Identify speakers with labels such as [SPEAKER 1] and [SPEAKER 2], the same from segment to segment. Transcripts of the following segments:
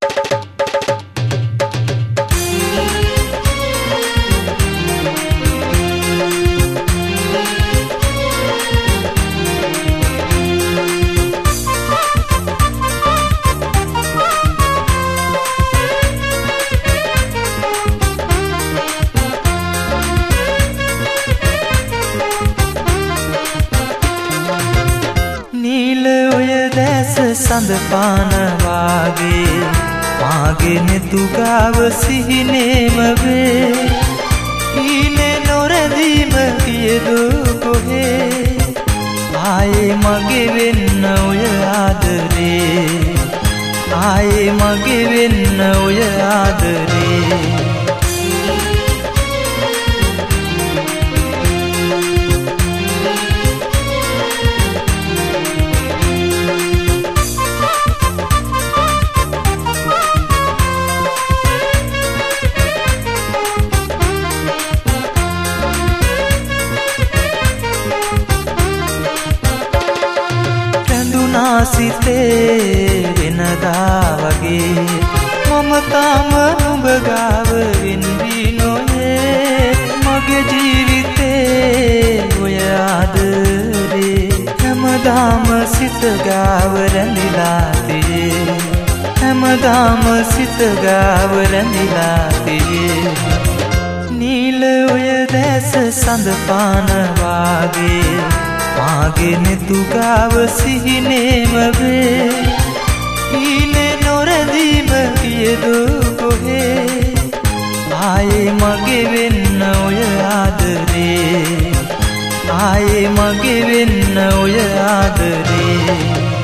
[SPEAKER 1] සඳ පාන වාගේ මාගේ නෙතුගාව සිහිනේම වේ ඊනේ නොරැඳීම කියදෝ කොහේ ආයේ මගේ වෙන්න ඔය ආදරේ ආයේ මගේ වෙන්න ඔය ආදරේ සිතේ වෙනදා වගේ මම තාම නුඹ ගාව වෙන්වී නොයේ මගේ ජීවිතේ ඔය ආදරේ හැමදාම සිත ගාව රැඳිලා තියේ හැමදාම සිත ගාව රැඳිලා තියේ නිල ඔය දැස සඳ පාන වාගේ මාගේ නෙතුගාව සිහිනේම වේ ඊනේ නොරැඳීම කියදෝ කොහේ ආයේ මගේ වෙන්න ඔය ආදරේ ආයේ මගේ වෙන්න ඔය ආදරේ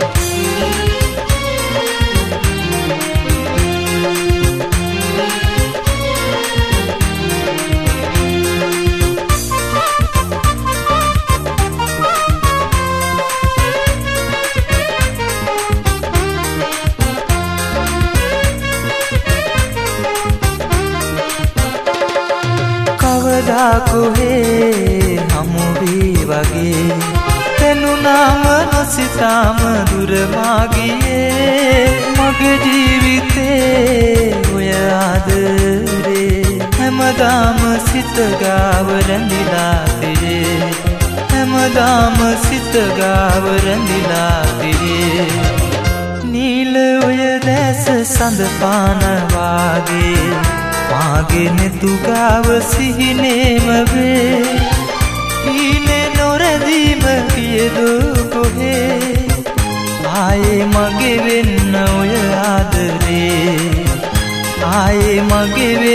[SPEAKER 1] කොහේ හමු වී වගේ පෙනුනාම නොසිතාම දුර මාගියේ මගේ ජීවිතේ ඔය ආදරේ හැමදාම සිත ගාව රැඳිලා තියේ හැමදාම සිත ගාව රැඳිලා තියේ නිල ඔය දැස සඳ පාන වාගේ මාගේ නෙතුගාව සිහිනේම වේ ඊනේ නොරැඳීම කියදෝ කොහේ ආයේ මගේ වෙන්න ඔය ආදරේ ආයේ මගේ